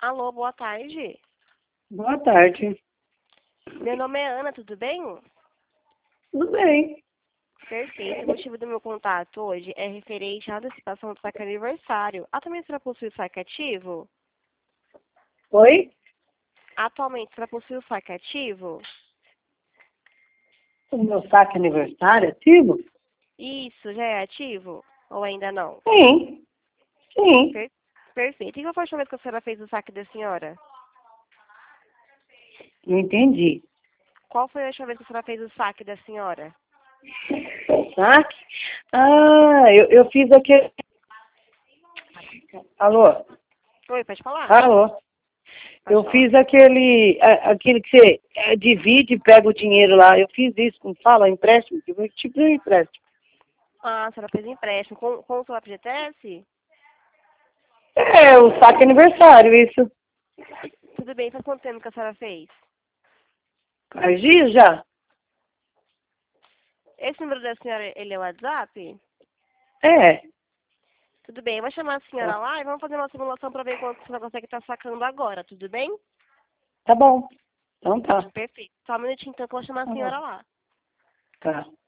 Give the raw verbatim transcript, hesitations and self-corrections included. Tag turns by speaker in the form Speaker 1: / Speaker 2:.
Speaker 1: Alô, boa tarde.
Speaker 2: Boa tarde.
Speaker 1: Meu nome é Ana, tudo bem?
Speaker 2: Tudo bem.
Speaker 1: Perfeito. O motivo do meu contato hoje é referente à antecipação do saque aniversário. Atualmente será possui o saque ativo?
Speaker 2: Oi?
Speaker 1: Atualmente será possui o saque ativo?
Speaker 2: O meu saque aniversário ativo?
Speaker 1: Isso, já é ativo? Ou ainda não?
Speaker 2: Sim. Sim.
Speaker 1: Per- Perfeito. E qual foi a última vez que a senhora fez o saque da senhora?
Speaker 2: Não entendi.
Speaker 1: Qual foi a última vez que a senhora fez o saque da senhora?
Speaker 2: Saque? Ah, eu, eu fiz aquele... Alô?
Speaker 1: Oi, pode falar?
Speaker 2: Alô?
Speaker 1: Pode
Speaker 2: Eu
Speaker 1: falar.
Speaker 2: fiz aquele... a- Aquele que você é, divide e pega o dinheiro lá. Eu fiz isso, como fala? Empréstimo? Tipo tipo de empréstimo.
Speaker 1: Ah, a senhora fez empréstimo com, com o seu F G T S?
Speaker 2: É, o saque aniversário, isso.
Speaker 1: Tudo bem, faz quanto tempo que a senhora fez?
Speaker 2: Faz dias já?
Speaker 1: Esse número da senhora, ele é o WhatsApp?
Speaker 2: É.
Speaker 1: Tudo bem, eu vou chamar a senhora lá e vamos fazer uma simulação para ver quanto a senhora consegue estar sacando agora, tudo bem?
Speaker 2: Tá bom. Então tá.
Speaker 1: Perfeito. Só um minutinho então que eu vou chamar a
Speaker 2: Tá bom.
Speaker 1: senhora lá.
Speaker 2: Tá.